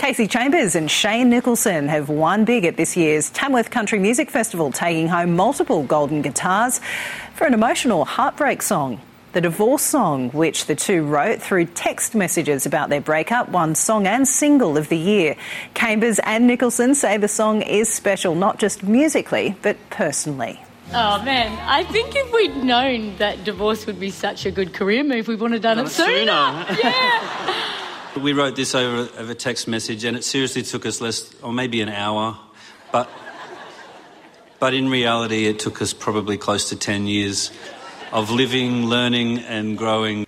Kasey Chambers and Shane Nicholson have won big at this year's Tamworth Country Music Festival, taking home multiple golden guitars for an emotional heartbreak song. The Divorce Song, which the two wrote through text messages about their breakup, won Song and Single of the Year. Chambers and Nicholson say the song is special, not just musically, but personally. Oh, man, I think if we'd known that divorce would be such a good career move, we would have done it sooner. Yeah. We wrote this over text message, and it seriously took us less, or maybe an hour, but in reality it took us probably close to 10 years of living, learning and growing.